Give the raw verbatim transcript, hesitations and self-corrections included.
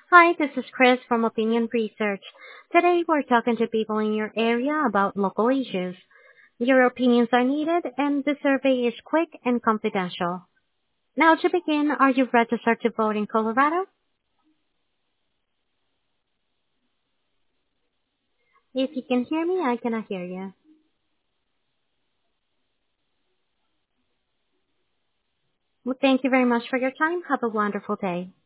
Hi, this is Chris from Opinion Research. Today we're talking to people in your area about local issues. Your opinions are needed and the survey is quick and confidential. Now to begin, are you registered to vote in Colorado? If you can hear me, I cannot hear you. Well, thank you very much for your time. Have a wonderful day.